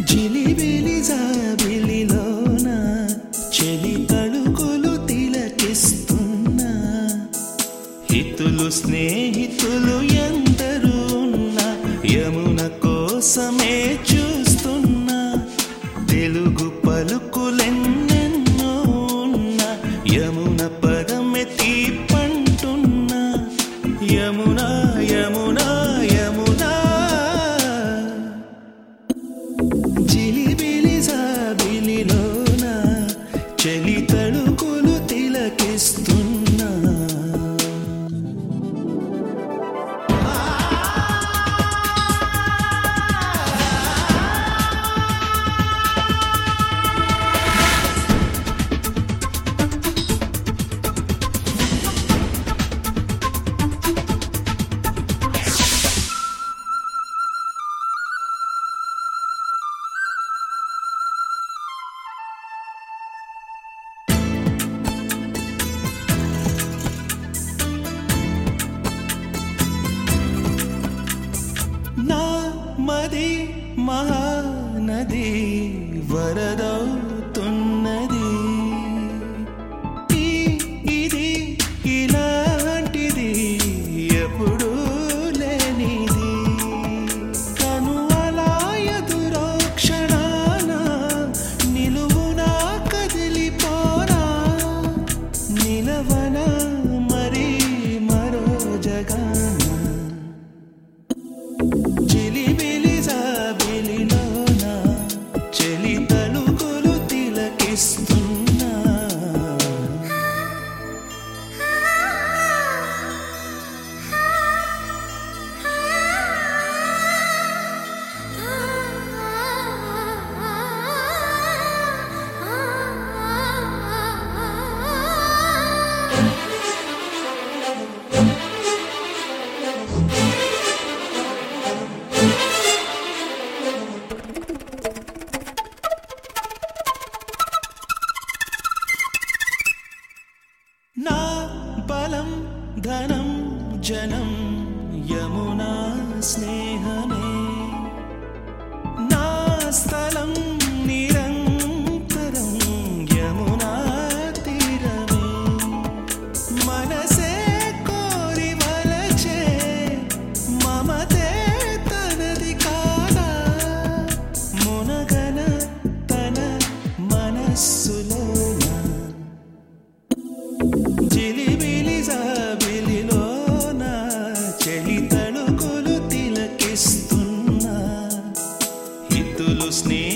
జిలిబిలి జాబిలిలోన చెలి తళుకులు తిలకిస్తున్నా హితులు స్నేహితులు ఎందరూ ఉన్నా యమున కోసమే చూస్తున్నా తెలుగు పలుకులెన్నెన్నో ఉన్నా యమున పదమె తీపంటున్నా యమునా యమునా యమునా జిలిబిలి జాబిలిలోన చెలి తళుకులు తిలకిస్తున్నా నా మది మహానది వరదవుతున్నది ఇది ఇలాంటిది ఎప్పుడూ లేనిది కనువలా ఎదురో క్షణాన నిలువునా కదిలిపోనా నిలవన మరి మరో జగాన జిలిబిలి జాబిలిలోన చెలి తళుకులు తిలకిస్తున్నా నా బలం ధనం జనం యమునా స్నేహమే నా స్థలం నిరంతరం యమునా తీరమే మనసే కోరి వలచే మమతే తనది కాదా మునగన తన మనస్సులోన జిలిబిలి జాబిలిలోన చెలి తళుకులు తిలకిస్తున్నా హితులు స్నేహితులు